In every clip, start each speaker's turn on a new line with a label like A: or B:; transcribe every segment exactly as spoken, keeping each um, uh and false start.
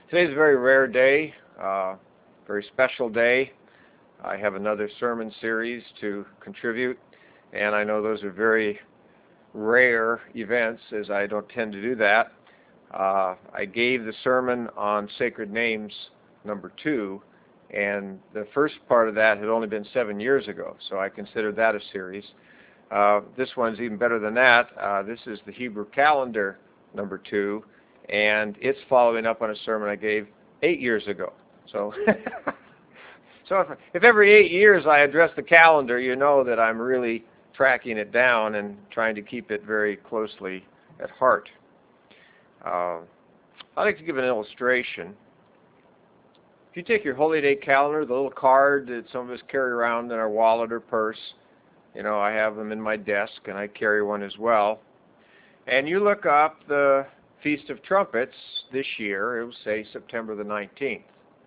A: Today's a very rare day, uh, very special day. I have another sermon series to contribute, and I know those are very rare events, as I don't tend to do that. Uh, I gave the sermon on sacred names number two, and the first part of that had only been seven years ago, so I consider that a series. Uh, this one's even better than that. Uh, this is the Hebrew calendar number two, and it's following up on a sermon I gave eight years ago. So, so if, if every eight years I address the calendar, you know that I'm really tracking it down and trying to keep it very closely at heart. Uh, I'd like to give an illustration. If you take your Holy Day calendar, the little card that some of us carry around in our wallet or purse, you know, I have them in my desk, and I carry one as well. And you look up the Feast of Trumpets this year, it will say September the nineteenth.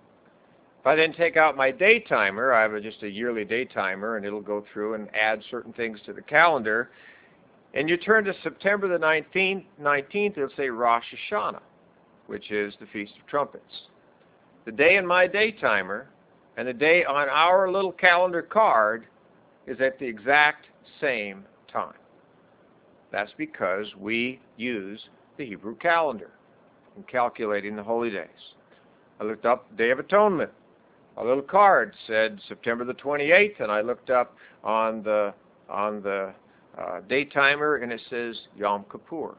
A: If I then take out my day timer, I have a, just a yearly day timer, and it'll go through and add certain things to the calendar. And you turn to September the nineteenth, nineteenth, it'll say Rosh Hashanah, which is the Feast of Trumpets. The day in my day timer and the day on our little calendar card is at the exact same time. That's because we use the Hebrew calendar in calculating the holy days. I looked up Day of Atonement. A little card said September the twenty-eighth, and I looked up on the on the uh, day timer, and it says Yom Kippur.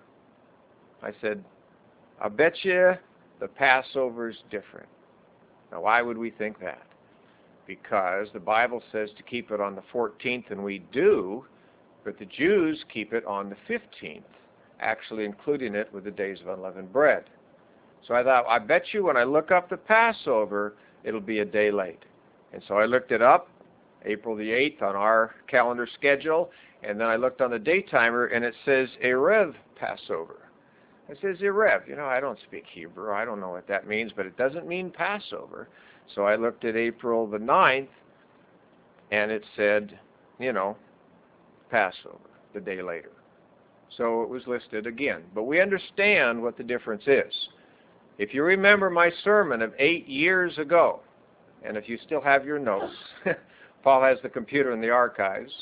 A: I said, I bet you the Passover's different. Now, why would we think that? Because the Bible says to keep it on the fourteenth, and we do, but the Jews keep it on the fifteenth, actually including it with the days of unleavened bread. So I thought, I bet you when I look up the Passover, it'll be a day late. And so I looked it up, April the eighth on our calendar schedule, and then I looked on the day timer, and it says Erev Passover. It says Erev. You know, I don't speak Hebrew. I don't know what that means, but it doesn't mean Passover. So I looked at April the ninth, and it said, you know, Passover, the day later. So it was listed again. But we understand what the difference is. If you remember my sermon of eight years ago, and if you still have your notes, Paul has the computer in the archives.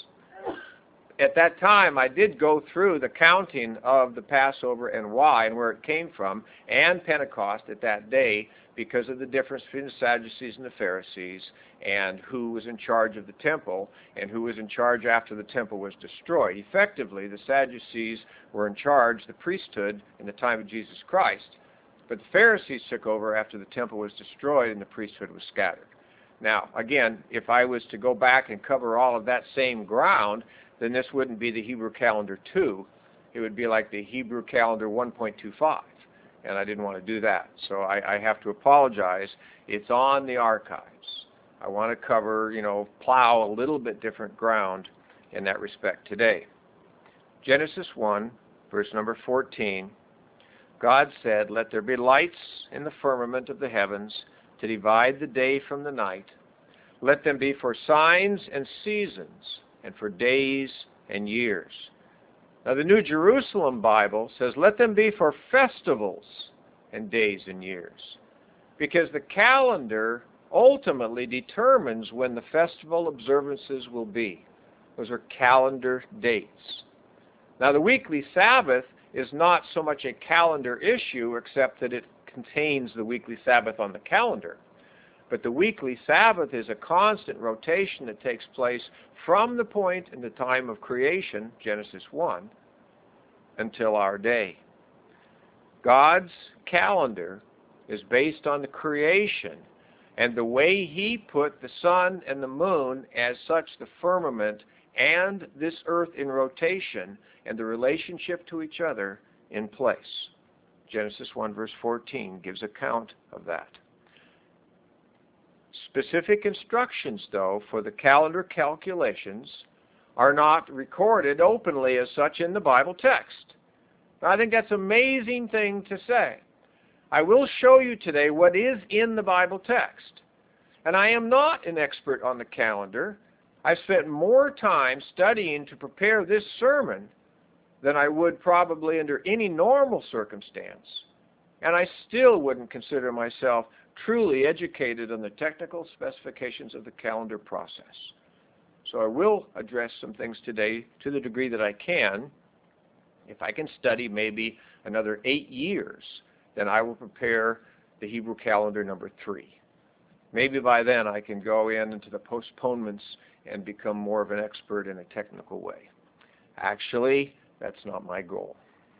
A: At that time, I did go through the counting of the Passover and why and where it came from, and Pentecost at that day, because of the difference between the Sadducees and the Pharisees, and who was in charge of the temple, and who was in charge after the temple was destroyed. Effectively, the Sadducees were in charge, the priesthood, in the time of Jesus Christ, but the Pharisees took over after the temple was destroyed and the priesthood was scattered. Now, again, if I was to go back and cover all of that same ground, then this wouldn't be the Hebrew calendar two. It would be like the Hebrew calendar one point two five. And I didn't want to do that. So I, I have to apologize. It's on the archives. I want to cover, you know, plow a little bit different ground in that respect today. Genesis one, verse number fourteen. God said, "Let there be lights in the firmament of the heavens to divide the day from the night. Let them be for signs and seasons, and for days and years." Now the New Jerusalem Bible says, let them be for festivals and days and years. Because the calendar ultimately determines when the festival observances will be. Those are calendar dates. Now the weekly Sabbath is not so much a calendar issue, except that it contains the weekly Sabbath on the calendar. But the weekly Sabbath is a constant rotation that takes place from the point in the time of creation, Genesis one, until our day. God's calendar is based on the creation, and the way He put the sun and the moon as such, the firmament, and this earth in rotation, and the relationship to each other in place. Genesis one verse fourteen gives account of that. Specific instructions, though, for the calendar calculations are not recorded openly as such in the Bible text. Now, I think that's an amazing thing to say. I will show you today what is in the Bible text. And I am not an expert on the calendar. I've spent more time studying to prepare this sermon than I would probably under any normal circumstance. And I still wouldn't consider myself truly educated on the technical specifications of the calendar process. So I will address some things today to the degree that I can. If I can study maybe another eight years, then I will prepare the Hebrew calendar number three. Maybe by then I can go in into the postponements and become more of an expert in a technical way. Actually, that's not my goal.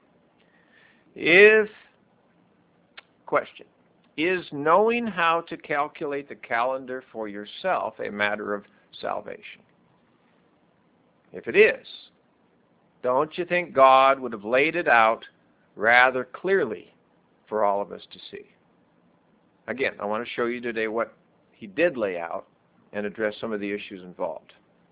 A: If, question, is knowing how to calculate the calendar for yourself a matter of salvation? If it is, don't you think God would have laid it out rather clearly for all of us to see? Again, I want to show you today what he did lay out and address some of the issues involved.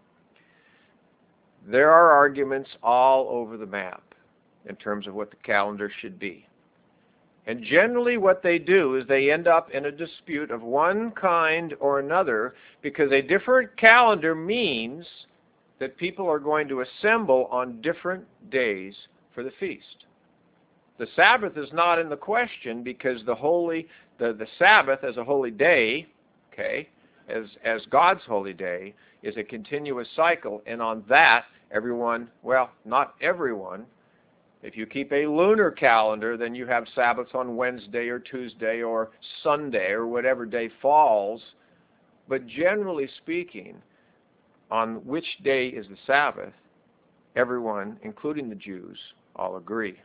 A: There are arguments all over the map in terms of what the calendar should be. And generally what they do is they end up in a dispute of one kind or another because a different calendar means that people are going to assemble on different days for the feast. The Sabbath is not in the question because the holy, the, the Sabbath as a holy day, okay, as, as God's holy day, is a continuous cycle, and on that, everyone, well, not everyone, if you keep a lunar calendar, then you have Sabbaths on Wednesday or Tuesday or Sunday or whatever day falls, but generally speaking, on which day is the Sabbath, everyone, including the Jews, all agree.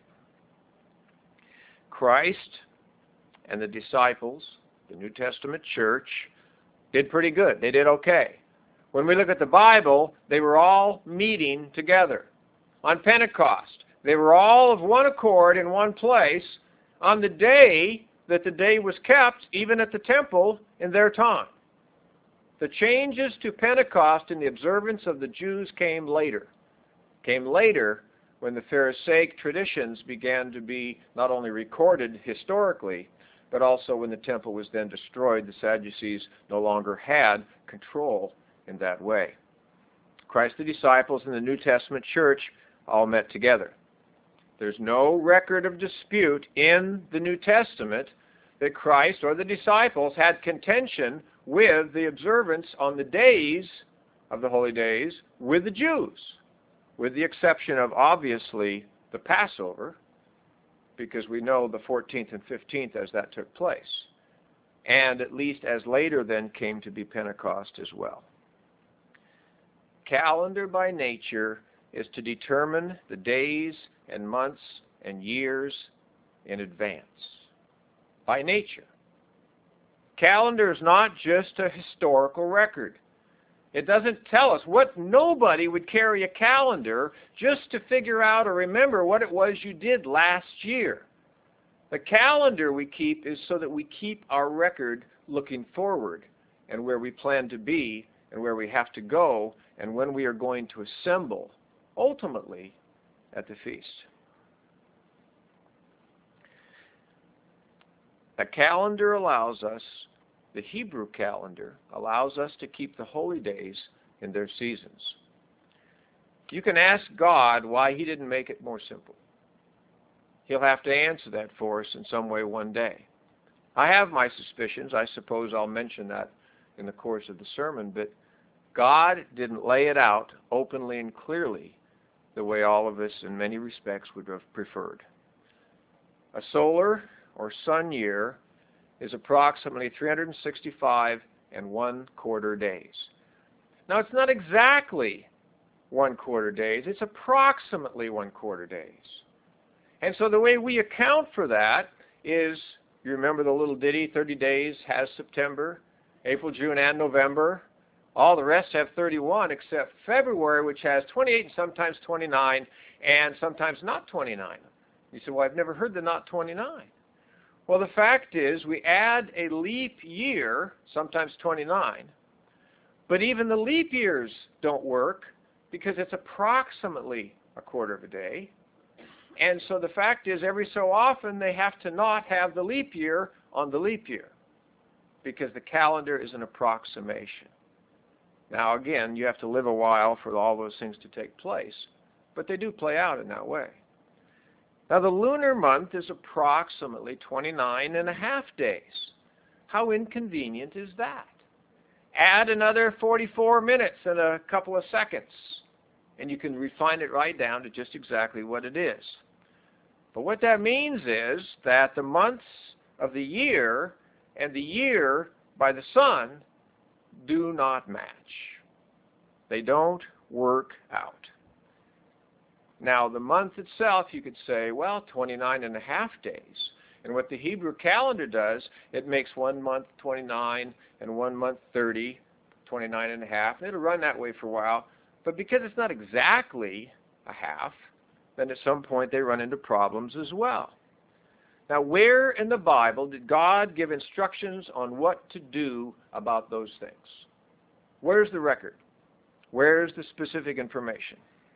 A: Christ and the disciples, the New Testament church, did pretty good. They did okay. When we look at the Bible, they were all meeting together. On Pentecost, they were all of one accord in one place on the day that the day was kept, even at the temple in their time. The changes to Pentecost in the observance of the Jews came later. Came later when the Pharisaic traditions began to be not only recorded historically, but also when the temple was then destroyed, the Sadducees no longer had control in that way. Christ, the disciples, and the New Testament church all met together. There's no record of dispute in the New Testament that Christ or the disciples had contention with the observance on the days of the holy days with the Jews, with the exception of, obviously, the Passover, because we know the fourteenth and fifteenth as that took place, and at least as later then came to be Pentecost as well. Calendar by nature is to determine the days and months and years in advance. By nature. Calendar is not just a historical record. It doesn't tell us what nobody would carry a calendar just to figure out or remember what it was you did last year. The calendar we keep is so that we keep our record looking forward and where we plan to be and where we have to go and when we are going to assemble, ultimately, at the feast. A calendar allows us, the Hebrew calendar allows us to keep the holy days in their seasons. You can ask God why he didn't make it more simple. He'll have to answer that for us in some way one day. I have my suspicions. I suppose I'll mention that in the course of the sermon, but God didn't lay it out openly and clearly the way all of us in many respects would have preferred. A solar or sun year is approximately three hundred sixty-five and one quarter days. Now it's not exactly one quarter days, it's approximately one quarter days. And so the way we account for that is, you remember the little ditty, thirty days has September, April, June, and November. All the rest have thirty-one except February, which has twenty-eight and sometimes twenty-nine, and sometimes not twenty-nine. You say, well, I've never heard the not twenty-nine. Well, the fact is we add a leap year, sometimes twenty-nine, but even the leap years don't work because it's approximately a quarter of a day. And so the fact is every so often they have to not have the leap year on the leap year because the calendar is an approximation. Now again, you have to live a while for all those things to take place, but they do play out in that way. Now, the lunar month is approximately twenty-nine and a half days. How inconvenient is that? Add another forty-four minutes and a couple of seconds, and you can refine it right down to just exactly what it is. But what that means is that the months of the year and the year by the sun do not match. They don't work out. Now, the month itself, you could say, well, twenty-nine and a half days. And what the Hebrew calendar does, it makes one month twenty-nine and one month thirty, twenty-nine and a half. And it'll run that way for a while. But because it's not exactly a half, then at some point they run into problems as well. Now, where in the Bible did God give instructions on what to do about those things? Where's the record? Where's the specific information?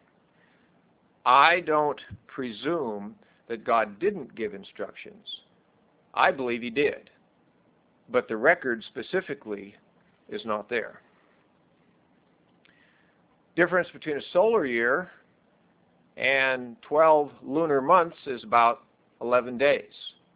A: I don't presume that God didn't give instructions. I believe he did. But the record specifically is not there. Difference between a solar year and twelve lunar months is about eleven days.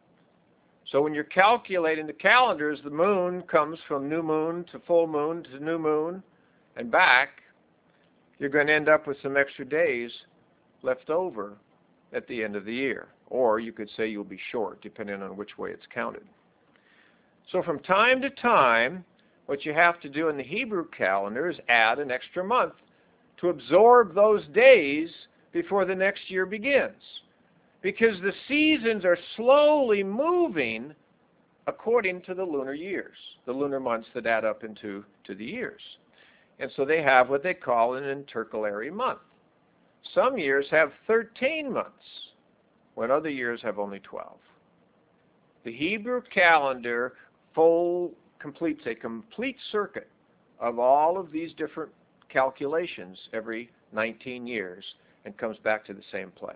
A: So when you're calculating the calendars, the moon comes from new moon to full moon to new moon and back. You're going to end up with some extra days left over at the end of the year. Or you could say you'll be short, depending on which way it's counted. So from time to time, what you have to do in the Hebrew calendar is add an extra month to absorb those days before the next year begins. Because the seasons are slowly moving according to the lunar years, the lunar months that add up into to the years. And so they have what they call an intercalary month. Some years have thirteen months, when other years have only twelve. The Hebrew calendar full completes a complete circuit of all of these different calculations every nineteen years and comes back to the same place.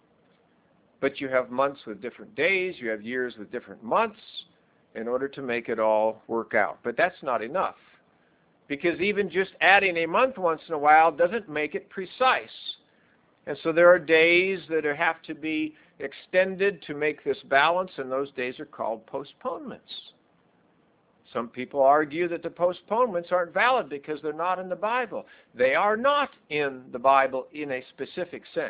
A: But you have months with different days, you have years with different months in order to make it all work out. But that's not enough, because even just adding a month once in a while doesn't make it precise. And so there are days that have to be extended to make this balance, and those days are called postponements. Some people argue that the postponements aren't valid because they're not in the Bible. They are not in the Bible in a specific sense.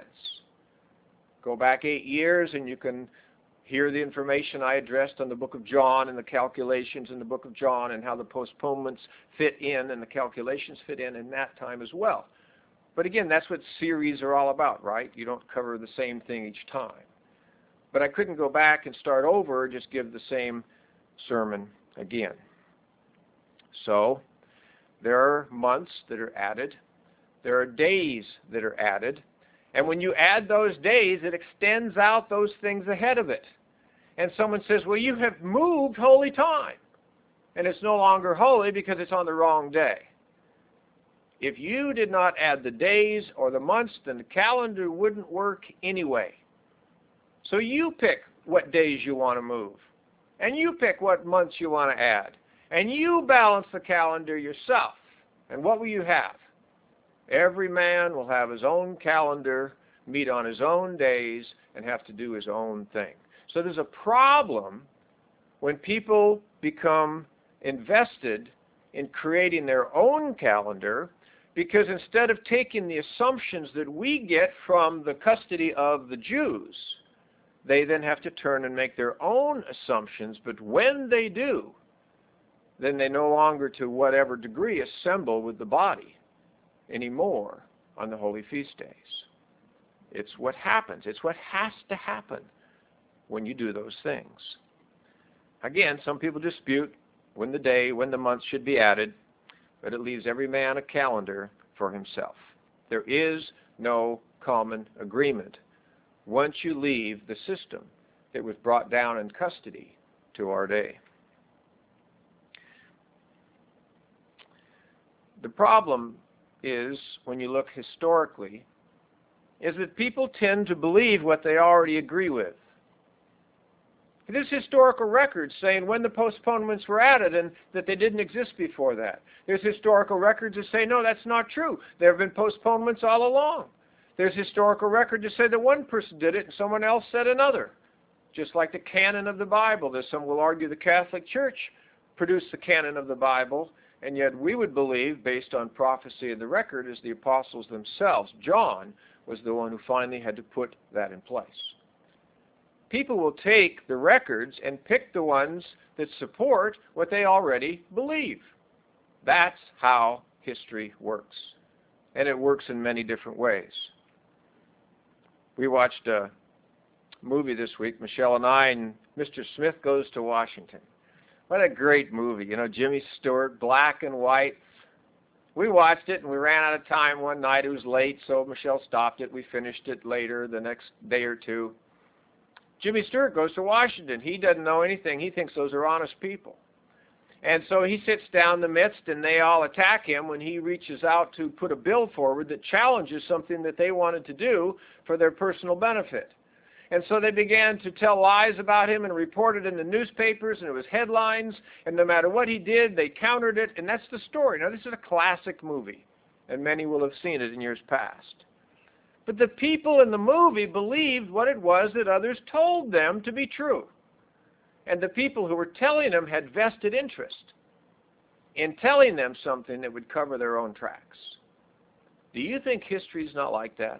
A: Go back eight years and you can hear the information I addressed on the book of John and the calculations in the book of John and how the postponements fit in and the calculations fit in in that time as well. But again, that's what series are all about, right? You don't cover the same thing each time. But I couldn't go back and start over, just give the same sermon again. So there are months that are added. There are days that are added. And when you add those days, it extends out those things ahead of it. And someone says, well, you have moved holy time. And it's no longer holy because it's on the wrong day. If you did not add the days or the months, then the calendar wouldn't work anyway. So you pick what days you want to move. And you pick what months you want to add. And you balance the calendar yourself. And what will you have? Every man will have his own calendar, meet on his own days, and have to do his own thing. So there's a problem when people become invested in creating their own calendar, because instead of taking the assumptions that we get from the custody of the Jews, they then have to turn and make their own assumptions. But when they do, then they no longer, to whatever degree, assemble with the body anymore on the holy feast days. It's what happens. It's what has to happen when you do those things. Again, some people dispute when the day, when the month should be added, but it leaves every man a calendar for himself. There is no common agreement once you leave the system that was brought down in custody to our day. The problem is, when you look historically, is that people tend to believe what they already agree with. There's historical records saying when the postponements were added and that they didn't exist before that. There's historical records that say, no, that's not true. There have been postponements all along. There's historical record to say that one person did it and someone else said another. Just like the canon of the Bible. There's some will argue the Catholic Church produced the canon of the Bible, and yet we would believe, based on prophecy and the record, as the apostles themselves. John was the one who finally had to put that in place. People will take the records and pick the ones that support what they already believe. That's how history works. And it works in many different ways. We watched a movie this week, Michelle and I, and Mister Smith Goes to Washington. What a great movie. You know, Jimmy Stewart, black and white. We watched it and we ran out of time one night. It was late, so Michelle stopped it. We finished it later, the next day or two. Jimmy Stewart goes to Washington. He doesn't know anything. He thinks those are honest people. And so he sits down in the midst and they all attack him when he reaches out to put a bill forward that challenges something that they wanted to do for their personal benefit. And so they began to tell lies about him and report it in the newspapers, and it was headlines, and no matter what he did, they countered it, and that's the story. Now, this is a classic movie, and many will have seen it in years past. But the people in the movie believed what it was that others told them to be true. And the people who were telling them had vested interest in telling them something that would cover their own tracks. Do you think history is not like that?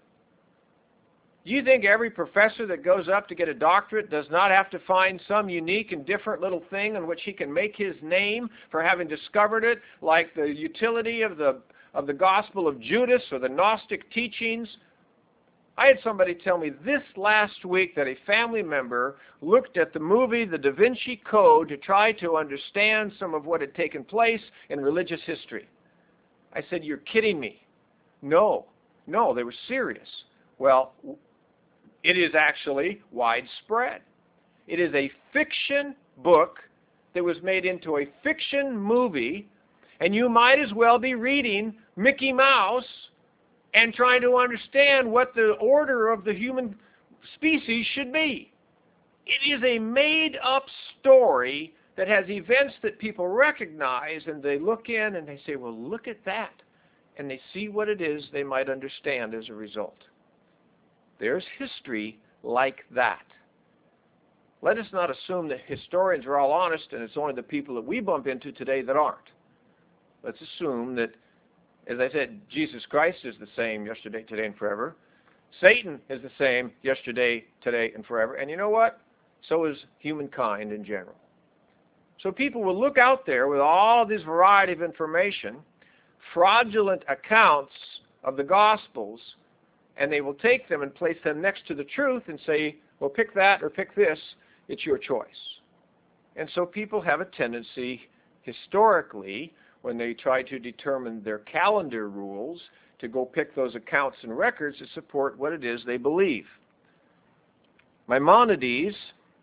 A: Do you think every professor that goes up to get a doctorate does not have to find some unique and different little thing in which he can make his name for having discovered it, like the utility of the, of the Gospel of Judas or the Gnostic teachings? I had somebody tell me this last week that a family member looked at the movie The Da Vinci Code to try to understand some of what had taken place in religious history. I said, "You're kidding me." No, no, they were serious. Well, it is actually widespread. It is a fiction book that was made into a fiction movie, and you might as well be reading Mickey Mouse and trying to understand what the order of the human species should be. It is a made-up story that has events that people recognize, and they look in and they say, well, look at that. And they see what it is they might understand as a result. There's history like that. Let us not assume that historians are all honest and it's only the people that we bump into today that aren't. Let's assume that, as I said, Jesus Christ is the same yesterday, today, and forever. Satan is the same yesterday, today, and forever. And you know what? So is humankind in general. So people will look out there with all this variety of information, fraudulent accounts of the Gospels, and they will take them and place them next to the truth and say, well, pick that or pick this. It's your choice. And so people have a tendency, historically, when they try to determine their calendar rules, to go pick those accounts and records to support what it is they believe. Maimonides,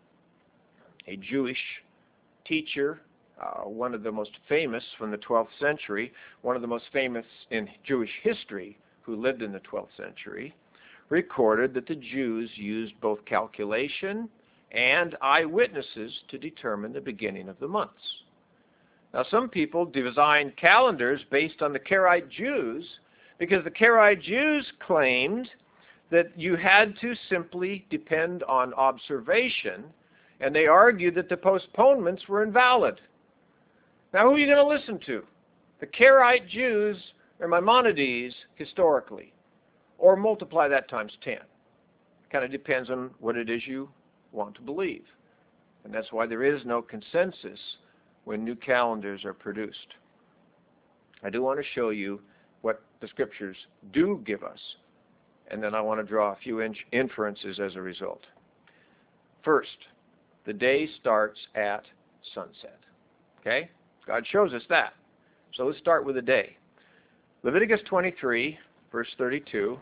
A: a Jewish teacher, uh, one of the most famous from the twelfth century, one of the most famous in Jewish history, who lived in the twelfth century, recorded that the Jews used both calculation and eyewitnesses to determine the beginning of the months. Now, some people design calendars based on the Karaite Jews because the Karaite Jews claimed that you had to simply depend on observation, and they argued that the postponements were invalid. Now, who are you going to listen to? The Karaite Jews or Maimonides historically? Or multiply that times ten. Kind of depends on what it is you want to believe. And that's why there is no consensus when new calendars are produced. I do want to show you what the Scriptures do give us, and then I want to draw a few inferences as a result. First, the day starts at sunset. Okay? God shows us that. So let's start with the day. Leviticus twenty-three, verse thirty-two.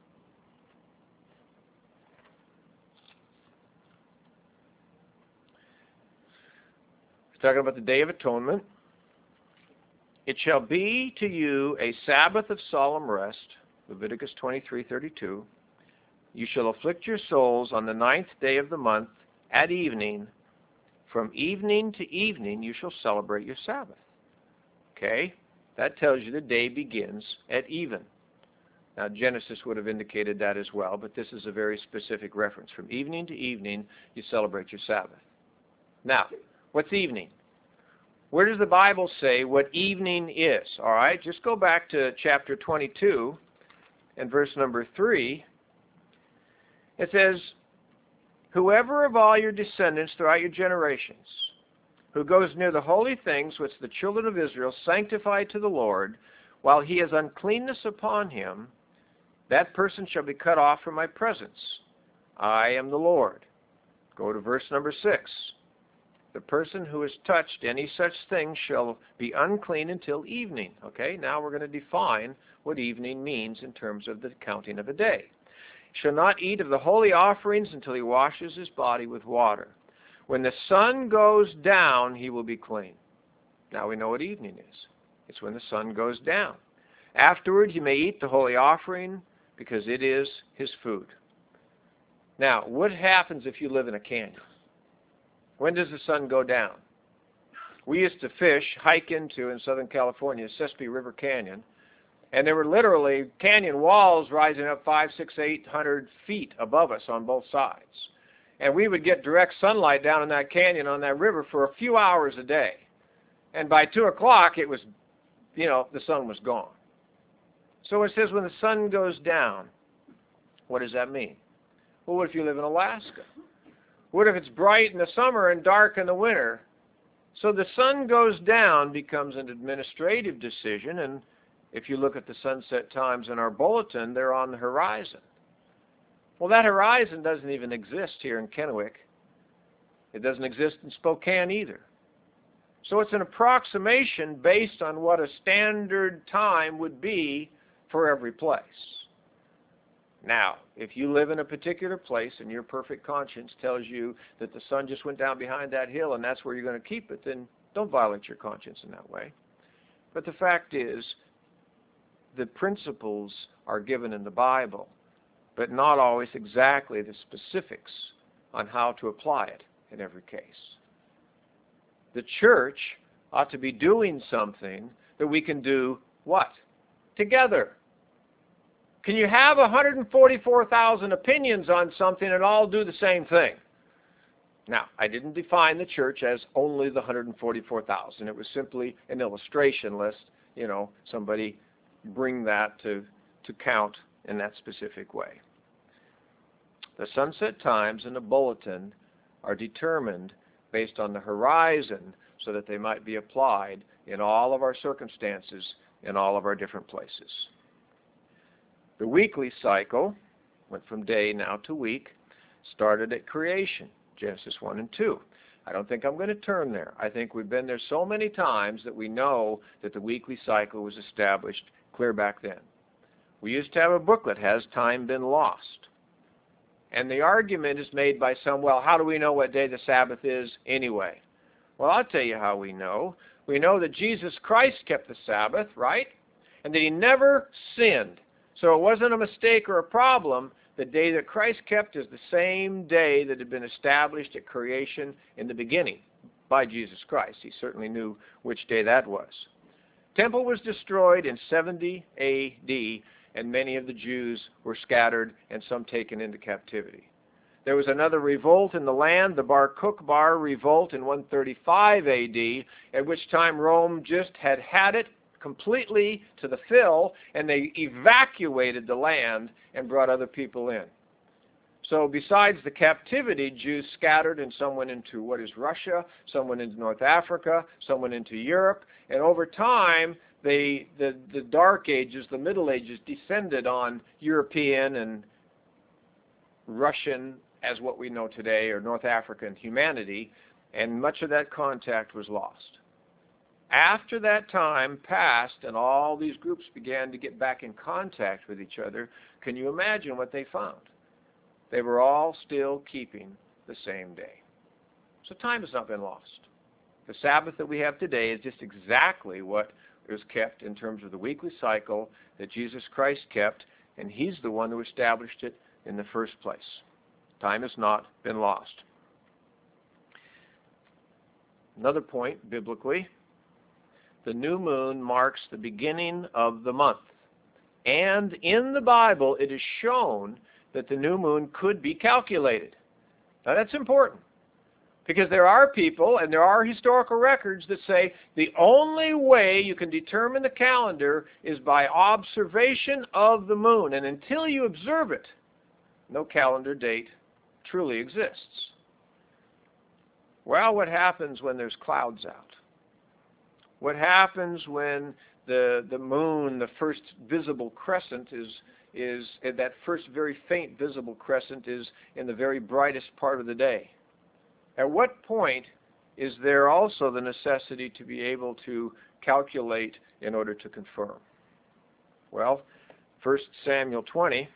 A: It's talking about the Day of Atonement. It shall be to you a Sabbath of solemn rest, Leviticus twenty-three, thirty-two. You shall afflict your souls on the ninth day of the month at evening. From evening to evening you shall celebrate your Sabbath. Okay? That tells you the day begins at even. Now, Genesis would have indicated that as well, but this is a very specific reference. From evening to evening, you celebrate your Sabbath. Now, what's evening? Where does the Bible say what evening is? All right, just go back to chapter twenty-two and verse number three. It says, whoever of all your descendants throughout your generations, who goes near the holy things which the children of Israel sanctify to the Lord, while he has uncleanness upon him, that person shall be cut off from my presence. I am the Lord. Go to verse number six. The person who has touched any such thing shall be unclean until evening. Okay, now we're going to define what evening means in terms of the counting of a day. Shall not eat of the holy offerings until he washes his body with water. When the sun goes down, he will be clean. Now we know what evening is. It's when the sun goes down. Afterward, you may eat the holy offering, because it is his food. Now, what happens if you live in a canyon? When does the sun go down? We used to fish, hike into, in Southern California, Sespe River Canyon, and there were literally canyon walls rising up five, six, eight hundred feet above us on both sides. And we would get direct sunlight down in that canyon on that river for a few hours a day. And by two o'clock, it was, you know, the sun was gone. So it says when the sun goes down, what does that mean? Well, what if you live in Alaska? What if it's bright in the summer and dark in the winter? So the sun goes down becomes an administrative decision, and if you look at the sunset times in our bulletin, they're on the horizon. Well, that horizon doesn't even exist here in Kennewick. It doesn't exist in Spokane either. So it's an approximation based on what a standard time would be for every place. Now, if you live in a particular place and your perfect conscience tells you that the sun just went down behind that hill and that's where you're going to keep it, then don't violate your conscience in that way. But the fact is, the principles are given in the Bible, but not always exactly the specifics on how to apply it in every case. The church ought to be doing something that we can do what? Together. Can you have one hundred forty-four thousand opinions on something and all do the same thing? Now, I didn't define the church as only the one hundred forty-four thousand. It was simply an illustration list, you know, somebody bring that to, to count in that specific way. The sunset times in the bulletin are determined based on the horizon so that they might be applied in all of our circumstances in all of our different places. The weekly cycle went from day now to week, started at creation, Genesis one and two. I don't think I'm going to turn there. I think we've been there so many times that we know that the weekly cycle was established clear back then. We used to have a booklet, Has Time Been Lost? And the argument is made by some, well, how do we know what day the Sabbath is anyway? Well, I'll tell you how we know. We know that Jesus Christ kept the Sabbath, right? And that he never sinned. So it wasn't a mistake or a problem. The day that Christ kept is the same day that had been established at creation in the beginning by Jesus Christ. He certainly knew which day that was. Temple was destroyed in seventy A D, and many of the Jews were scattered and some taken into captivity. There was another revolt in the land, the Bar Kokhba revolt in one thirty-five A D, at which time Rome just had had it completely to the fill, and they evacuated the land and brought other people in. So besides the captivity, Jews scattered, and some went into what is Russia, some went into North Africa, some went into Europe, and over time, they, the, the Dark Ages, the Middle Ages, descended on European and Russian, as what we know today, or North African humanity, and much of that contact was lost. After that time passed and all these groups began to get back in contact with each other, can you imagine what they found? They were all still keeping the same day. So time has not been lost. The Sabbath that we have today is just exactly what was kept in terms of the weekly cycle that Jesus Christ kept, and he's the one who established it in the first place. Time has not been lost. Another point, biblically, the new moon marks the beginning of the month. And in the Bible, it is shown that the new moon could be calculated. Now that's important, because there are people and there are historical records that say the only way you can determine the calendar is by observation of the moon. And until you observe it, no calendar date truly exists. Well, what happens when there's clouds out? What happens when the the moon, the first visible crescent, is is that first very faint visible crescent is in the very brightest part of the day? At what point is there also the necessity to be able to calculate in order to confirm? Well, First Samuel twenty,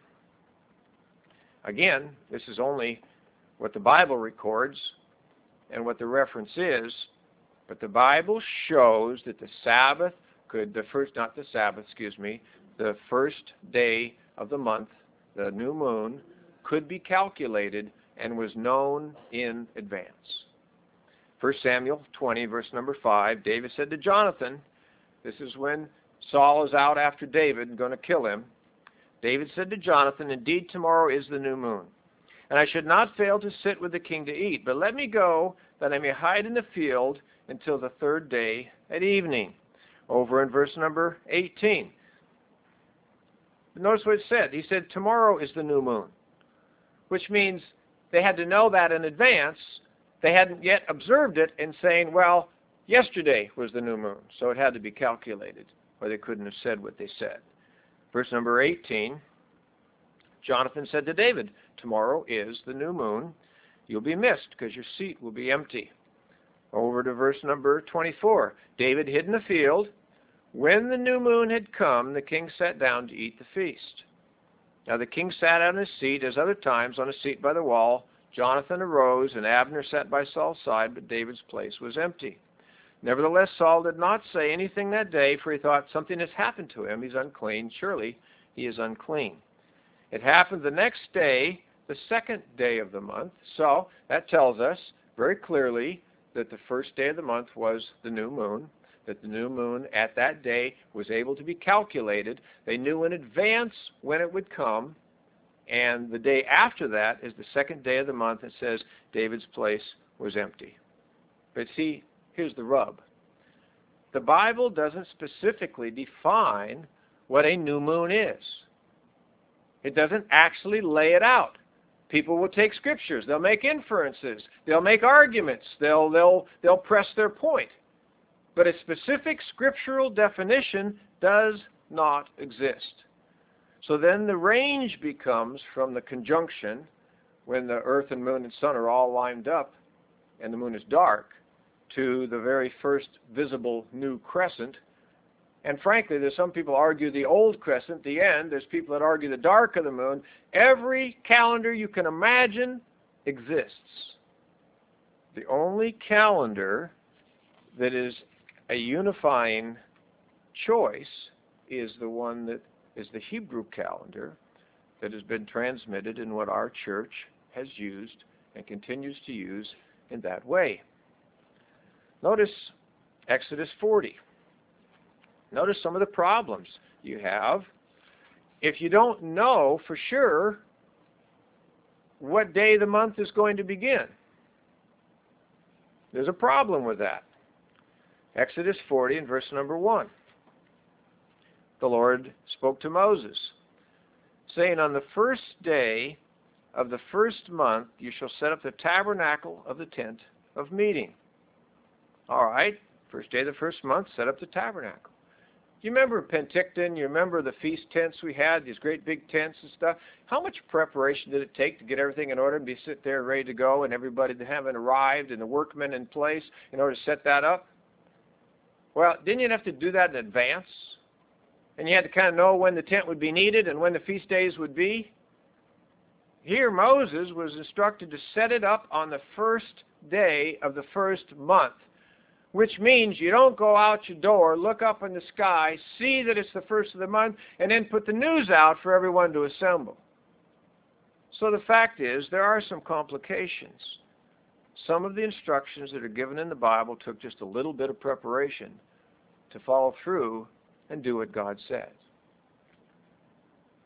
A: again, this is only what the Bible records and what the reference is, but the Bible shows that the Sabbath could, the first, not the Sabbath, excuse me, the first day of the month, the new moon, could be calculated and was known in advance. First Samuel twenty, verse number five, David said to Jonathan, this is when Saul is out after David and going to kill him. David said to Jonathan, indeed tomorrow is the new moon, and I should not fail to sit with the king to eat, but let me go that I may hide in the field until the third day at evening. Over in verse number eighteen. Notice what it said. He said, tomorrow is the new moon, which means they had to know that in advance. They hadn't yet observed it and saying, well, yesterday was the new moon, so it had to be calculated, or they couldn't have said what they said. Verse number eighteen, Jonathan said to David, tomorrow is the new moon. You'll be missed because your seat will be empty. Over to verse number twenty-four. David hid in the field. When the new moon had come, the king sat down to eat the feast. Now the king sat on his seat, as other times, on a seat by the wall. Jonathan arose, and Abner sat by Saul's side, but David's place was empty. Nevertheless, Saul did not say anything that day, for he thought, something has happened to him. He's unclean. Surely he is unclean. It happened the next day, the second day of the month. So that tells us very clearly that the first day of the month was the new moon, that the new moon at that day was able to be calculated. They knew in advance when it would come, and the day after that is the second day of the month. It says David's place was empty. But see, here's the rub. The Bible doesn't specifically define what a new moon is. It doesn't actually lay it out. People will take scriptures. They'll make inferences. They'll make arguments. They'll, they'll, they'll press their point. But a specific scriptural definition does not exist. So then the range becomes from the conjunction, when the earth and moon and sun are all lined up and the moon is dark, to the very first visible new crescent. And frankly, there's some people argue the old crescent, the end. There's people that argue the dark of the moon. Every calendar you can imagine exists. The only calendar that is a unifying choice is the one that is the Hebrew calendar that has been transmitted in what our church has used and continues to use in that way. Notice Exodus forty. Notice some of the problems you have. If you don't know for sure what day the month is going to begin, there's a problem with that. Exodus forty and verse number one. The Lord spoke to Moses, saying, on the first day of the first month you shall set up the tabernacle of the tent of meeting. All right, first day of the first month, set up the tabernacle. You remember Penticton? You remember the feast tents we had, these great big tents and stuff? How much preparation did it take to get everything in order and be sit there ready to go, and everybody having arrived and the workmen in place in order to set that up? Well, didn't you have to do that in advance? And you had to kind of know when the tent would be needed and when the feast days would be? Here Moses was instructed to set it up on the first day of the first month, which means you don't go out your door, look up in the sky, see that it's the first of the month, and then put the news out for everyone to assemble. So the fact is, there are some complications. Some of the instructions that are given in the Bible took just a little bit of preparation to follow through and do what God said.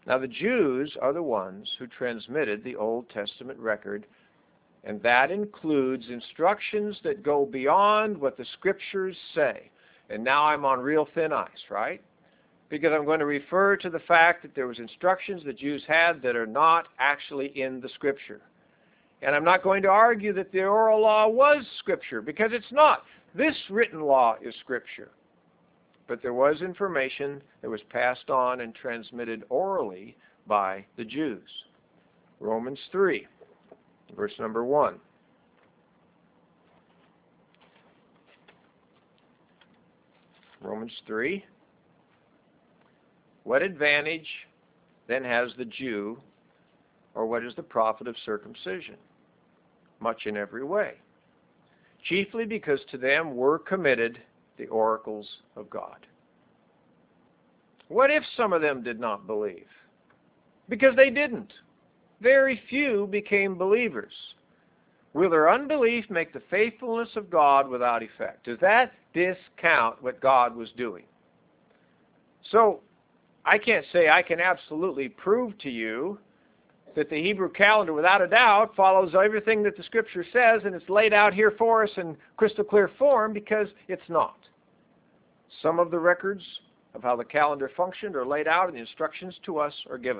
A: Now the Jews are the ones who transmitted the Old Testament record, and that includes instructions that go beyond what the Scriptures say. And now I'm on real thin ice, right? Because I'm going to refer to the fact that there was instructions the Jews had that are not actually in the Scripture. And I'm not going to argue that the oral law was Scripture, because it's not. This written law is Scripture. But there was information that was passed on and transmitted orally by the Jews. Romans three, verse number one. Romans three. What advantage then has the Jew, or what is the profit of circumcision? Much in every way. Chiefly because to them were committed the oracles of God. What if some of them did not believe? Because they didn't. Very few became believers. Will their unbelief make the faithfulness of God without effect? Does that discount what God was doing? So, I can't say I can absolutely prove to you that the Hebrew calendar, without a doubt, follows everything that the Scripture says, and it's laid out here for us in crystal clear form, because it's not. Some of the records of how the calendar functioned are laid out, and the instructions to us are given.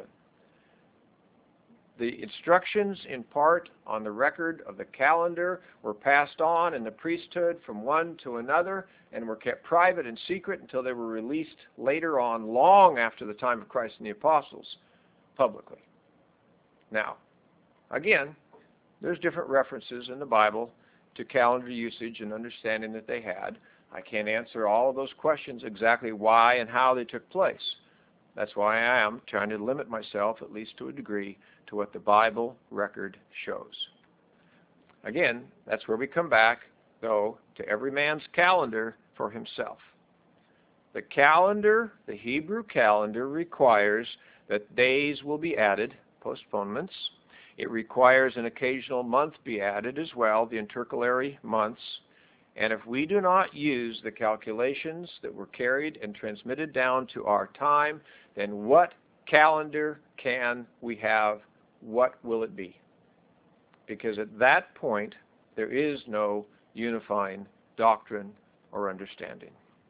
A: The instructions in part on the record of the calendar were passed on in the priesthood from one to another, and were kept private and secret until they were released later on, long after the time of Christ and the apostles, publicly. Now, again, there's different references in the Bible to calendar usage and understanding that they had. I can't answer all of those questions exactly why and how they took place. That's why I am trying to limit myself, at least to a degree, to what the Bible record shows. Again, that's where we come back, though, to every man's calendar for himself. The calendar, the Hebrew calendar, requires that days will be added, postponements. It requires an occasional month be added as well, the intercalary months. And if we do not use the calculations that were carried and transmitted down to our time, then what calendar can we have? What will it be? Because at that point, there is no unifying doctrine or understanding.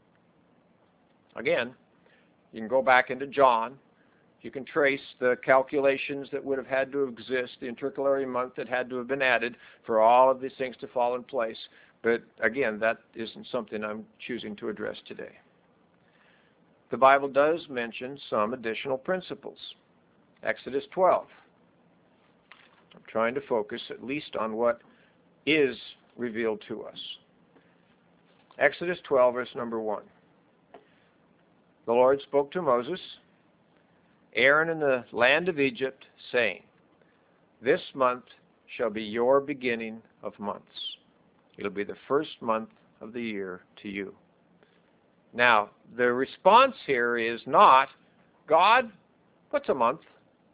A: Again, you can go back into John. You can trace the calculations that would have had to exist, the intercalary month that had to have been added for all of these things to fall in place. But again, that isn't something I'm choosing to address today. The Bible does mention some additional principles. Exodus twelve. I'm trying to focus at least on what is revealed to us. Exodus twelve, verse number one. The Lord spoke to Moses, Aaron in the land of Egypt, saying, "This month shall be your beginning of months. It'll be the first month of the year to you." Now, the response here is not, God, what's a month?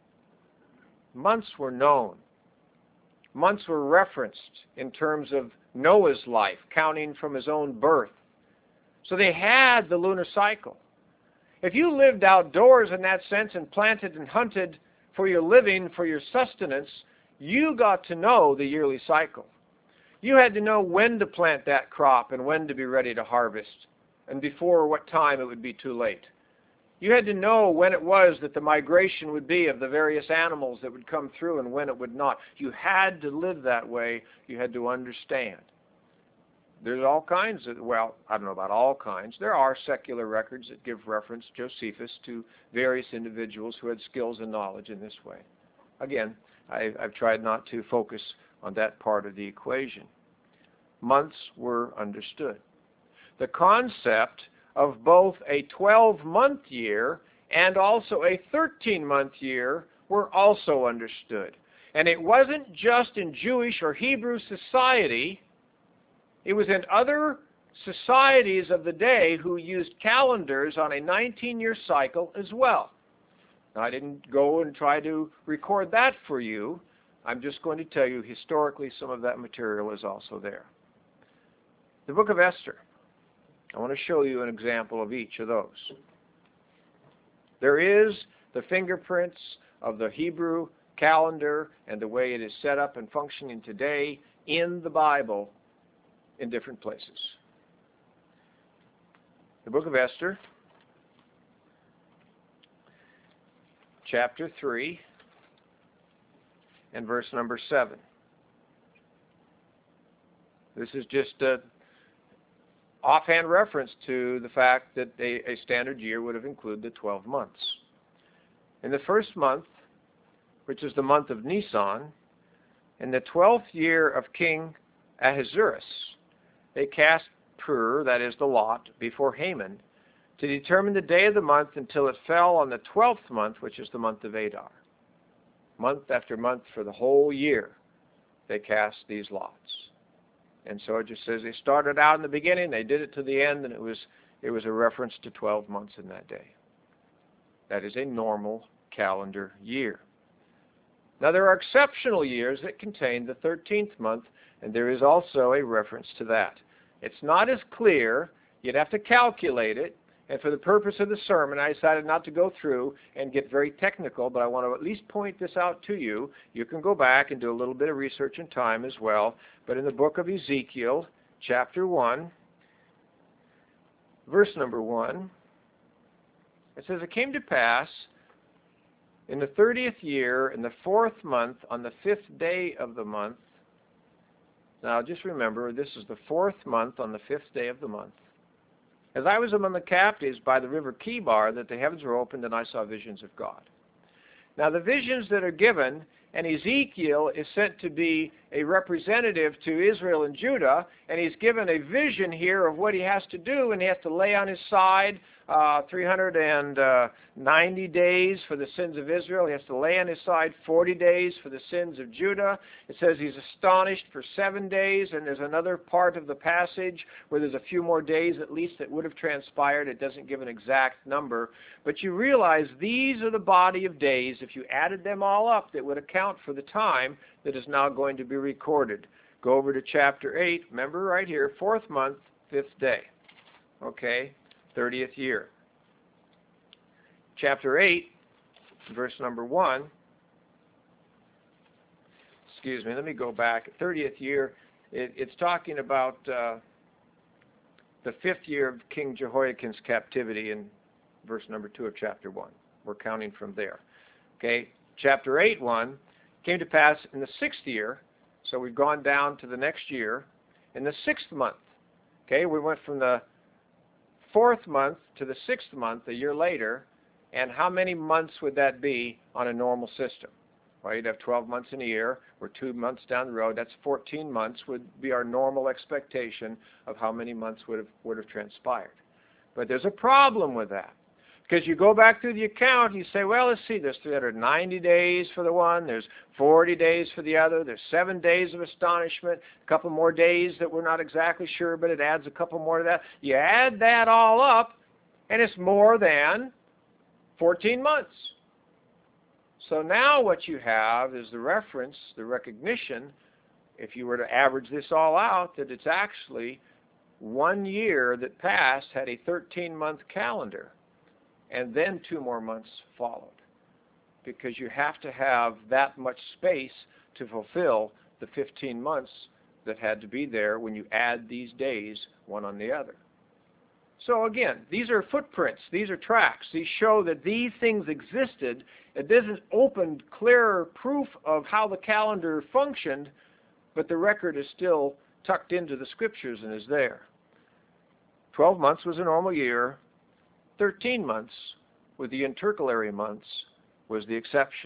A: Months were known. Months were referenced in terms of Noah's life, counting from his own birth. So they had the lunar cycle. If you lived outdoors in that sense and planted and hunted for your living, for your sustenance, you got to know the yearly cycle. You had to know when to plant that crop and when to be ready to harvest, and before what time it would be too late. You had to know when it was that the migration would be of the various animals that would come through and when it would not. You had to live that way. You had to understand. There's all kinds of, well, I don't know about all kinds. There are secular records that give reference, Josephus, to various individuals who had skills and knowledge in this way. Again, I, I've tried not to focus on that part of the equation. Months were understood. The concept of both a twelve-month year and also a thirteen-month year were also understood. And it wasn't just in Jewish or Hebrew society. It was in other societies of the day who used calendars on a nineteen-year cycle as well. Now, I didn't go and try to record that for you. I'm just going to tell you historically some of that material is also there. The book of Esther. I want to show you an example of each of those. There is the fingerprints of the Hebrew calendar and the way it is set up and functioning today in the Bible in different places. The book of Esther, chapter three, and verse number seven. This is just a offhand reference to the fact that a, a standard year would have included the twelve months. In the first month, which is the month of Nisan, in the twelfth year of King Ahasuerus, they cast Pur, that is the lot, before Haman, to determine the day of the month until it fell on the twelfth month, which is the month of Adar. Month after month for the whole year, they cast these lots. And so it just says they started out in the beginning, they did it to the end, and it was it was a reference to twelve months in that day. That is a normal calendar year. Now there are exceptional years that contain the thirteenth month, and there is also a reference to that. It's not as clear. You'd have to calculate it. And for the purpose of the sermon, I decided not to go through and get very technical, but I want to at least point this out to you. You can go back and do a little bit of research and time as well. But in the book of Ezekiel, chapter one, verse number one, it says, "It came to pass in the thirtieth year, in the fourth month, on the fifth day of the month." Now just remember, this is the fourth month on the fifth day of the month. "As I was among the captives by the river Chebar, that the heavens were opened, and I saw visions of God." Now the visions that are given, and Ezekiel is sent to be a representative to Israel and Judah, and he's given a vision here of what he has to do, and he has to lay on his side uh, three hundred ninety days for the sins of Israel. He has to lay on his side forty days for the sins of Judah. It says he's astonished for seven days, and there's another part of the passage where there's a few more days at least that would have transpired. It doesn't give an exact number, but you realize these are the body of days. If you added them all up, that would account for the time that is now going to be recorded. Go over to chapter eight. Remember right here, fourth month, fifth day. Okay, thirtieth year. Chapter eight, verse number one. Excuse me, let me go back. thirtieth year, it, it's talking about uh, the fifth year of King Jehoiakim's captivity in verse number two of chapter one. We're counting from there. Okay, chapter eight, one. Came to pass in the sixth year, so we've gone down to the next year, in the sixth month. Okay, we went from the fourth month to the sixth month a year later, and how many months would that be on a normal system? Well, you'd have twelve months in a year. We're two months down the road. That's fourteen months would be our normal expectation of how many months would have, would have transpired. But there's a problem with that. Because you go back through the account and you say, well, let's see, there's three hundred ninety days for the one, there's forty days for the other, there's seven days of astonishment, a couple more days that we're not exactly sure, but it adds a couple more to that. You add that all up, and it's more than fourteen months. So now what you have is the reference, the recognition, if you were to average this all out, that it's actually one year that passed had a thirteen-month calendar. And then two more months followed, because you have to have that much space to fulfill the fifteen months that had to be there when you add these days one on the other. So again, these are footprints, these are tracks. These show that these things existed. It doesn't open clearer proof of how the calendar functioned, but the record is still tucked into the scriptures and is there. Twelve months was a normal year. Thirteen months, with the intercalary months, was the exception.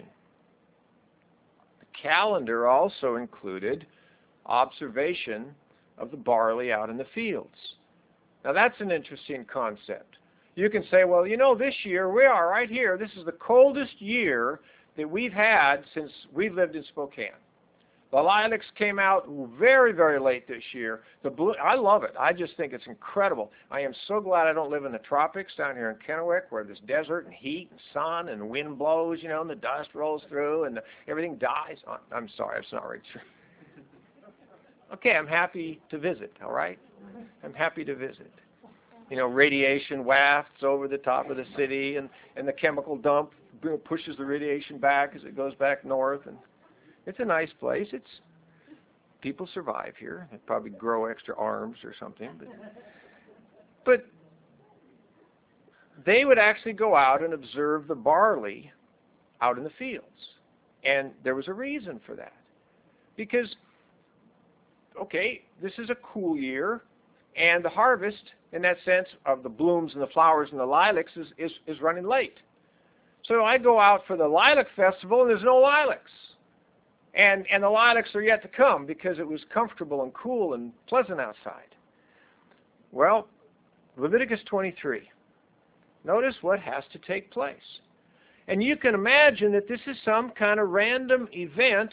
A: The calendar also included observation of the barley out in the fields. Now that's an interesting concept. You can say, well, you know, this year, we are right here, this is the coldest year that we've had since we've lived in Spokane. The lilacs came out very, very late this year. The blue, I love it. I just think it's incredible. I am so glad I don't live in the tropics down here in Kennewick, where there's desert and heat and sun and wind blows, you know, and the dust rolls through and the, everything dies. Oh, I'm sorry, it's not right. Okay, I'm happy to visit, all right? I'm happy to visit. You know, radiation wafts over the top of the city, and, and the chemical dump pushes the radiation back as it goes back north, and it's a nice place. It's people survive here. They probably grow extra arms or something, but but they would actually go out and observe the barley out in the fields, and there was a reason for that, because okay, this is a cool year, and the harvest, in that sense, of the blooms and the flowers and the lilacs is, is, is running late. So I go out for the lilac festival, and there's no lilacs. And, and the lilacs are yet to come because it was comfortable and cool and pleasant outside. Well, Leviticus twenty-three. Notice what has to take place. And you can imagine that this is some kind of random event,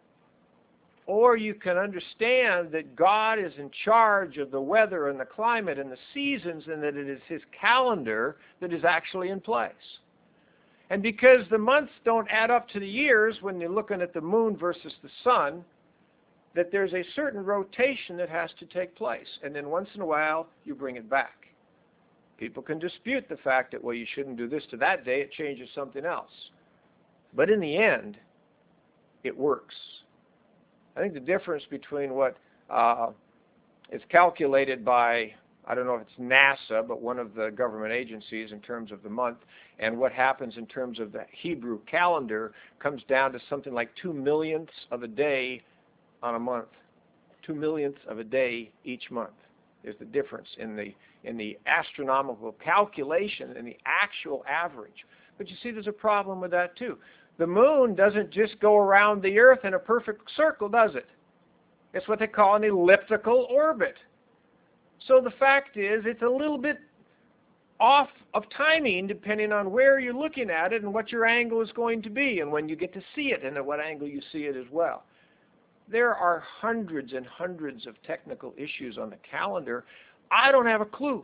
A: or you can understand that God is in charge of the weather and the climate and the seasons, and that it is His calendar that is actually in place. And because the months don't add up to the years when you're looking at the moon versus the sun, that there's a certain rotation that has to take place. And then once in a while, you bring it back. People can dispute the fact that, well, you shouldn't do this to that day, it changes something else. But in the end, it works. I think the difference between what uh, is calculated by, I don't know if it's NASA, but one of the government agencies in terms of the month, and what happens in terms of the Hebrew calendar comes down to something like two millionths of a day on a month. Two millionths of a day each month is the difference in the in the astronomical calculation and the actual average. But you see, there's a problem with that too. The moon doesn't just go around the earth in a perfect circle, does it? It's what they call an elliptical orbit. So the fact is, it's a little bit off of timing depending on where you're looking at it and what your angle is going to be and when you get to see it and at what angle you see it as well. There are hundreds and hundreds of technical issues on the calendar. I don't have a clue.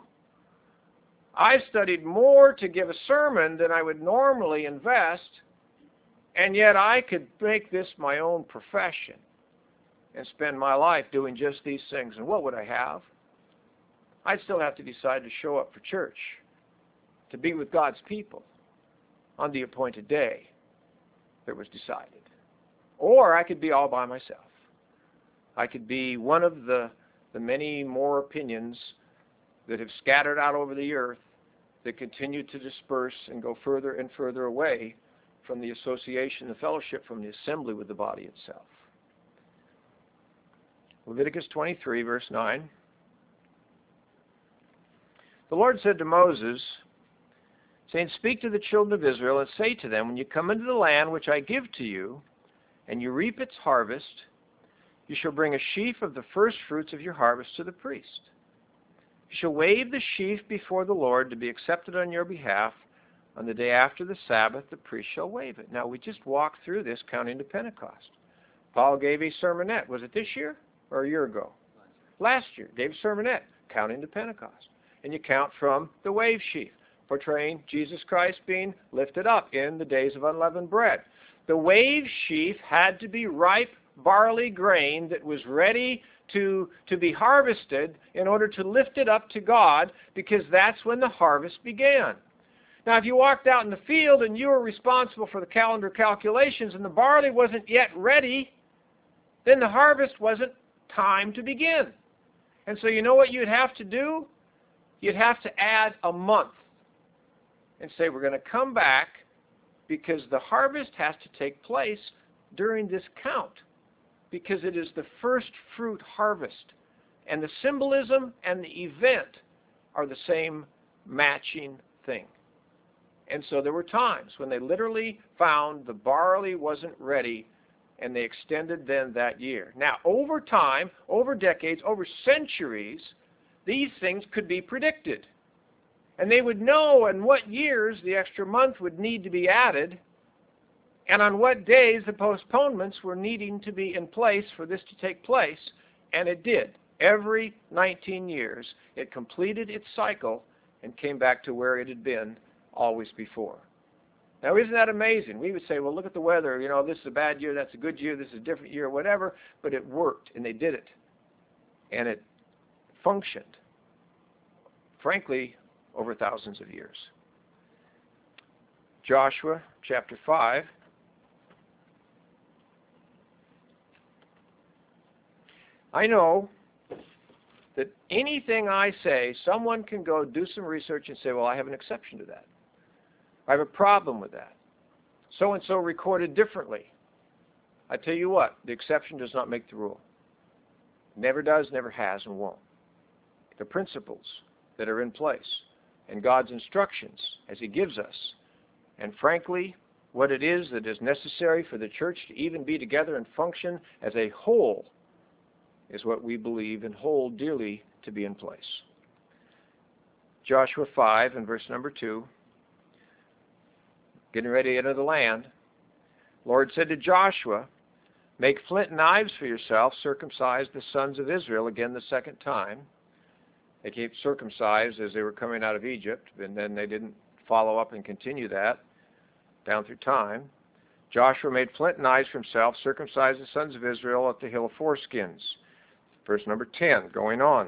A: I've studied more to give a sermon than I would normally invest, and yet I could make this my own profession and spend my life doing just these things. And what would I have? I'd still have to decide to show up for church, to be with God's people on the appointed day that was decided. Or I could be all by myself. I could be one of the, the many more opinions that have scattered out over the earth that continue to disperse and go further and further away from the association, the fellowship, from the assembly with the body itself. Leviticus twenty-three, verse nine. The Lord said to Moses, saying, "Speak to the children of Israel and say to them, when you come into the land which I give to you, and you reap its harvest, you shall bring a sheaf of the first fruits of your harvest to the priest. You shall wave the sheaf before the Lord to be accepted on your behalf. On the day after the Sabbath, the priest shall wave it." Now, we just walked through this counting to Pentecost. Paul gave a sermonette. Was it this year or a year ago? Last year. Gave a sermonette counting to Pentecost. And you count from the wave sheaf, portraying Jesus Christ being lifted up in the days of unleavened bread. The wave sheaf had to be ripe barley grain that was ready to, to be harvested in order to lift it up to God, because that's when the harvest began. Now, if you walked out in the field and you were responsible for the calendar calculations and the barley wasn't yet ready, then the harvest wasn't time to begin. And so you know what you'd have to do? You'd have to add a month and say, we're going to come back because the harvest has to take place during this count, because it is the first fruit harvest. And the symbolism and the event are the same matching thing. And so there were times when they literally found the barley wasn't ready, and they extended then that year. Now, over time, over decades, over centuries, these things could be predicted. And they would know in what years the extra month would need to be added, and on what days the postponements were needing to be in place for this to take place. And it did. Every nineteen years, it completed its cycle and came back to where it had been always before. Now, isn't that amazing? We would say, well, look at the weather. You know, this is a bad year, that's a good year, this is a different year, whatever. But it worked, and they did it. And it functioned, frankly, over thousands of years. Joshua chapter five. I know that anything I say, someone can go do some research and say, well, I have an exception to that. I have a problem with that. So-and-so recorded differently. I tell you what, the exception does not make the rule. Never does, never has, and won't. The principles that are in place and God's instructions as He gives us, and frankly, what it is that is necessary for the church to even be together and function as a whole is what we believe and hold dearly to be in place. Joshua five and verse number two, getting ready to enter the land, Lord said to Joshua, make flint knives for yourself, circumcise the sons of Israel again the second time. They kept circumcised as they were coming out of Egypt, and then they didn't follow up and continue that down through time. Joshua made flint knives for himself, circumcised the sons of Israel at the hill of foreskins. Verse number ten, going on.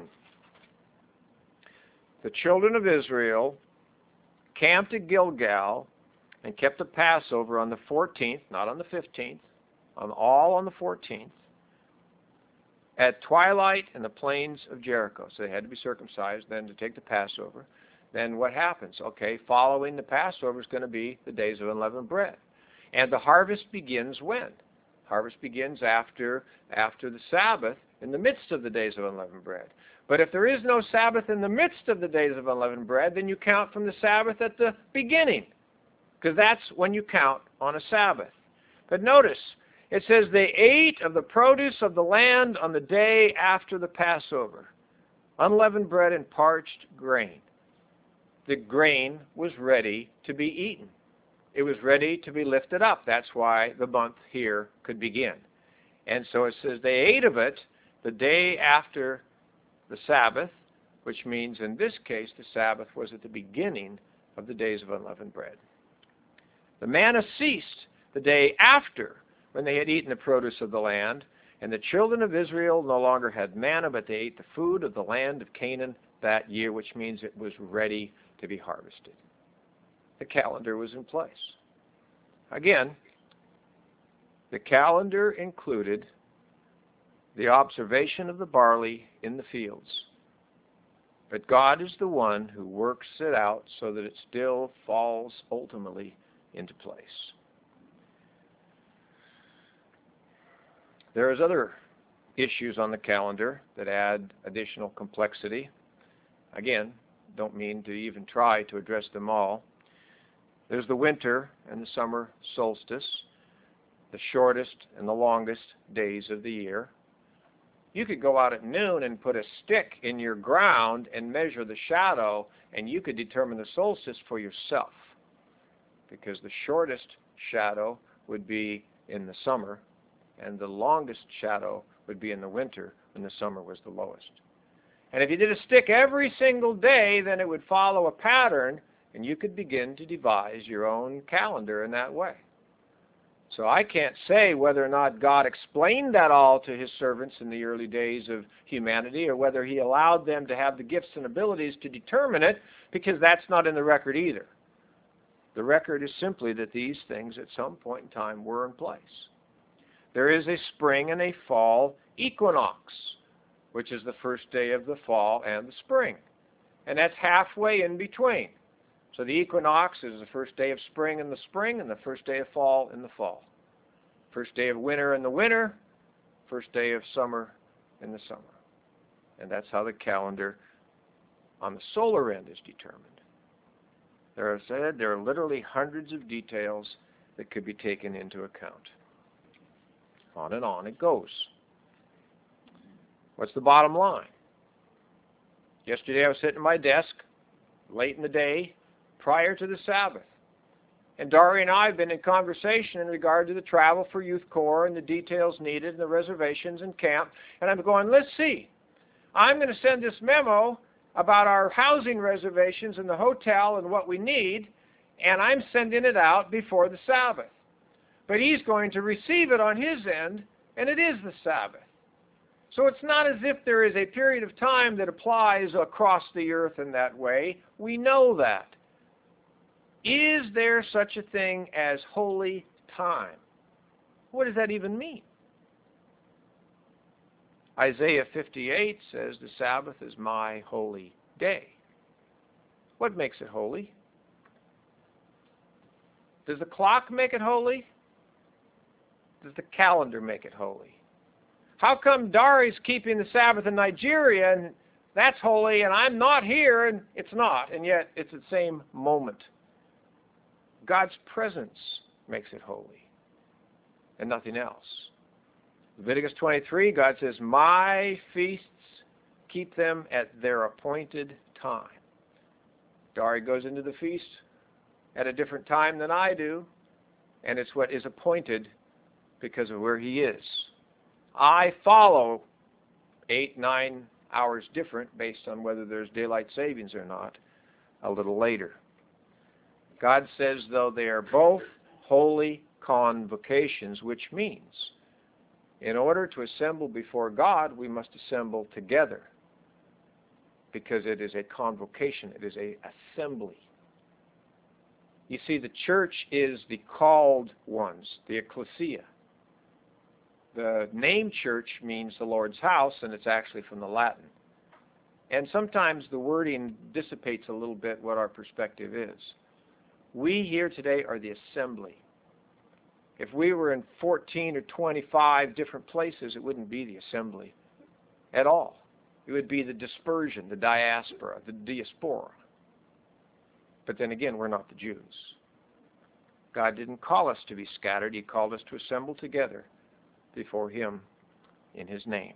A: The children of Israel camped at Gilgal and kept the Passover on the fourteenth, not on the fifteenth, on all on the fourteenth, at twilight in the plains of Jericho. So they had to be circumcised then to take the Passover. Then what happens? Okay, following the Passover is going to be the days of unleavened bread. And the harvest begins when? Harvest begins after, after the Sabbath, in the midst of the days of unleavened bread. But if there is no Sabbath in the midst of the days of unleavened bread, then you count from the Sabbath at the beginning, because that's when you count on a Sabbath. But notice, it says they ate of the produce of the land on the day after the Passover, unleavened bread and parched grain. The grain was ready to be eaten. It was ready to be lifted up. That's why the month here could begin. And so it says they ate of it the day after the Sabbath, which means in this case the Sabbath was at the beginning of the days of unleavened bread. The manna ceased the day after, when they had eaten the produce of the land, and the children of Israel no longer had manna, but they ate the food of the land of Canaan that year, which means it was ready to be harvested. The calendar was in place. Again, the calendar included the observation of the barley in the fields. But God is the one who works it out so that it still falls ultimately into place. There is other issues on the calendar that add additional complexity. Again, don't mean to even try to address them all. There's the winter and the summer solstice, the shortest and the longest days of the year. You could go out at noon and put a stick in your ground and measure the shadow, and you could determine the solstice for yourself, because the shortest shadow would be in the summer, and the longest shadow would be in the winter when the summer was the lowest. And if you did a stick every single day, then it would follow a pattern, and you could begin to devise your own calendar in that way. So I can't say whether or not God explained that all to His servants in the early days of humanity, or whether He allowed them to have the gifts and abilities to determine it, because that's not in the record either. The record is simply that these things at some point in time were in place. There is a spring and a fall equinox, which is the first day of the fall and the spring. And that's halfway in between. So the equinox is the first day of spring in the spring and the first day of fall in the fall. First day of winter in the winter, first day of summer in the summer. And that's how the calendar on the solar end is determined. There are said there are literally hundreds of details that could be taken into account. On and on it goes. What's the bottom line? Yesterday I was sitting at my desk late in the day prior to the Sabbath. And Dari and I have been in conversation in regard to the travel for Youth Corps and the details needed and the reservations and camp. And I'm going, let's see. I'm going to send this memo about our housing reservations and the hotel and what we need, and I'm sending it out before the Sabbath. But he's going to receive it on his end, and it is the Sabbath. So it's not as if there is a period of time that applies across the earth in that way. We know that. Is there such a thing as holy time? What does that even mean? Isaiah fifty-eight says the Sabbath is my holy day. What makes it holy? Does the clock make it holy? Does the calendar make it holy? How come Dari's keeping the Sabbath in Nigeria and that's holy and I'm not here and it's not, and yet it's the same moment? God's presence makes it holy and nothing else. Leviticus twenty-three, God says, my feasts, keep them at their appointed time. Dari goes into the feast at a different time than I do, and it's what is appointed because of where he is. I follow eight, nine hours different based on whether there's daylight savings or not a little later. God says, though, they are both holy convocations, which means in order to assemble before God, we must assemble together because it is a convocation. It is a assembly. You see, the church is the called ones, the ecclesia. The name church means the Lord's house, and it's actually from the Latin. And sometimes the wording dissipates a little bit what our perspective is. We here today are the assembly. If we were in fourteen or twenty-five different places, it wouldn't be the assembly at all. It would be the dispersion, the diaspora, the diaspora. But then again, we're not the Jews. God didn't call us to be scattered. He called us to assemble together before him in his name.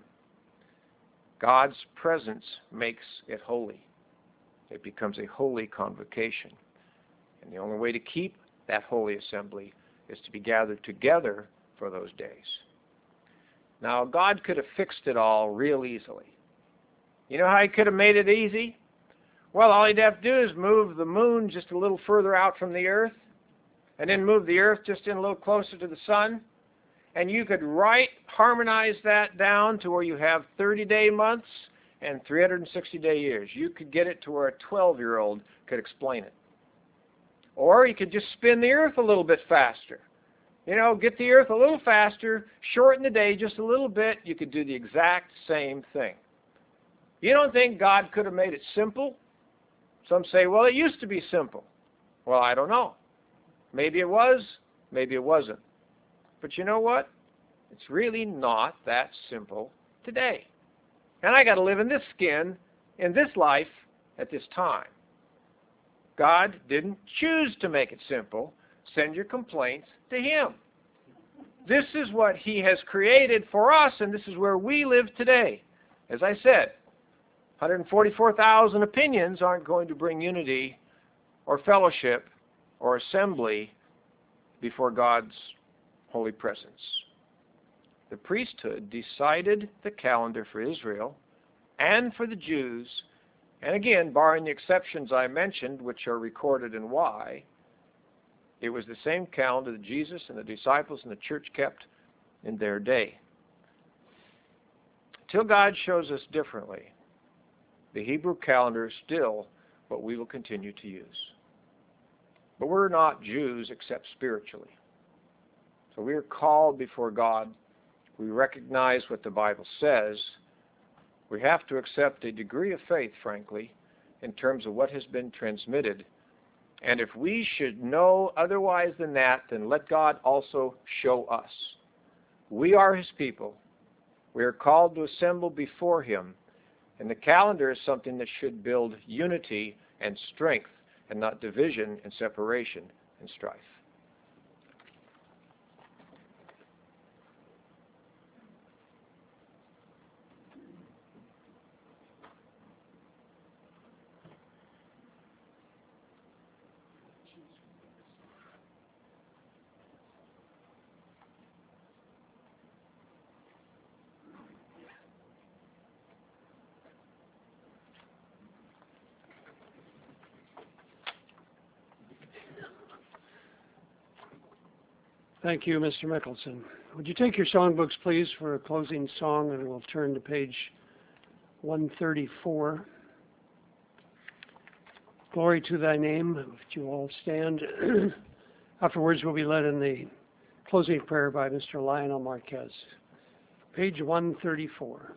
A: God's presence makes it holy. It becomes a holy convocation. And the only way to keep that holy assembly is to be gathered together for those days. Now, God could have fixed it all real easily. You know how he could have made it easy? Well, all he'd have to do is move the moon just a little further out from the earth, and then move the earth just in a little closer to the sun, and you could right harmonize that down to where you have thirty-day months and three hundred sixty day years. You could get it to where a twelve-year-old could explain it. Or you could just spin the earth a little bit faster. You know, get the earth a little faster, shorten the day just a little bit, you could do the exact same thing. You don't think God could have made it simple? Some say, well, it used to be simple. Well, I don't know. Maybe it was, maybe it wasn't. But you know what? It's really not that simple today. And I got to live in this skin, in this life, at this time. God didn't choose to make it simple. Send your complaints to him. This is what he has created for us, and this is where we live today. As I said, one hundred forty-four thousand opinions aren't going to bring unity or fellowship or assembly before God's holy presence. The priesthood decided the calendar for Israel and for the Jews, and again, barring the exceptions I mentioned, which are recorded in Y, it was the same calendar that Jesus and the disciples and the church kept in their day. Till God shows us differently, the Hebrew calendar is still what we will continue to use. But we're not Jews except spiritually. So we are called before God. We recognize what the Bible says. We have to accept a degree of faith, frankly, in terms of what has been transmitted. And if we should know otherwise than that, then let God also show us. We are his people. We are called to assemble before him. And the calendar is something that should build unity and strength and not division and separation and strife.
B: Thank you, Mister Mickelson. Would you take your songbooks, please, for a closing song, and we'll turn to page one thirty-four. Glory to thy name. Would you all stand? Afterwards, we'll be led in the closing prayer by Mister Lionel Marquez. Page one thirty-four.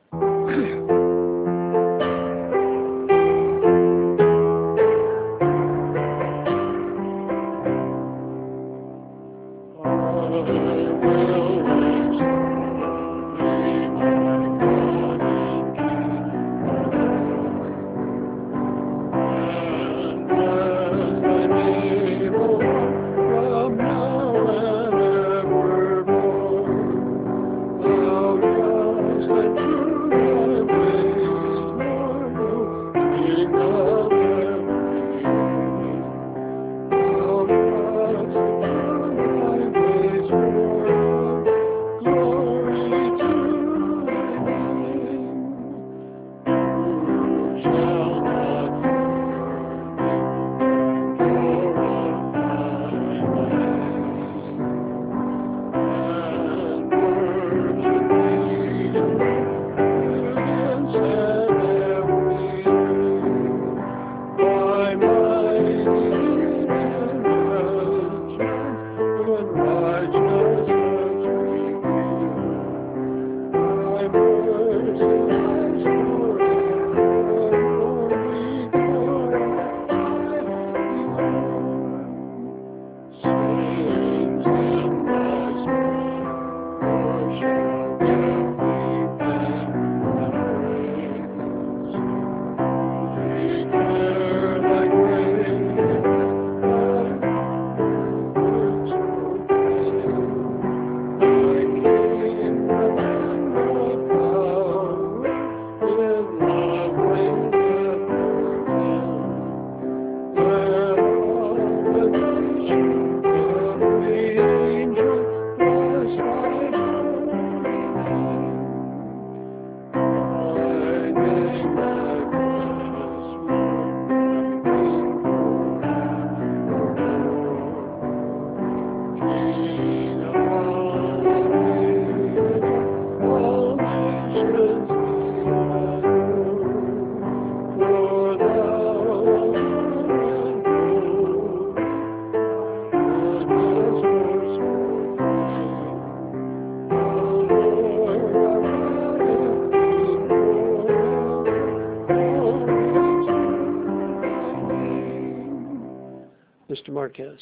B: Mister Marquez.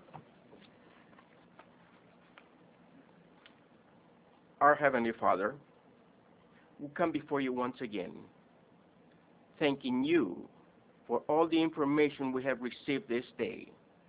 C: Our Heavenly Father, we come before you once again, thanking you for all the information we have received this day.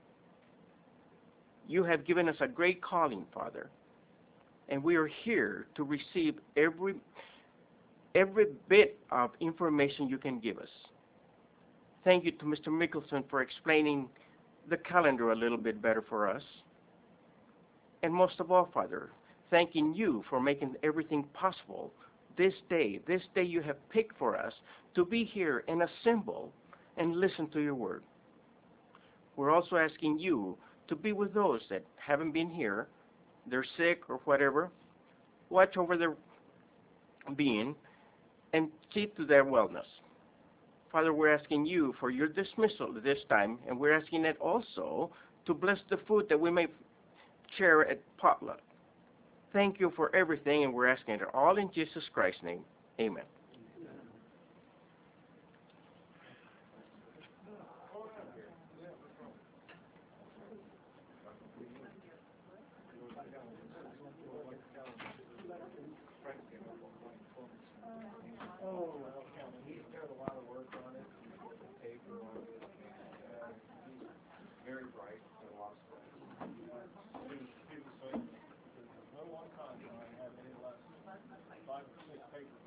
C: You have given us a great calling, Father, and we are here to receive every, every bit of information you can give us. Thank you to Mister Mickelson for explaining the calendar a little bit better for us. And most of all, Father, thanking you for making everything possible this day, this day you have picked for us to be here and assemble and listen to your word. We're also asking you to be with those that haven't been here, they're sick or whatever, watch over their being and see to their wellness. Father, we're asking you for your dismissal this time, and we're asking it also to bless the food that we may share at potluck. Thank you for everything, and we're asking it all in Jesus Christ's name. Amen.
A: Very bright and a lot of stuff. One time, I have any less five or six papers.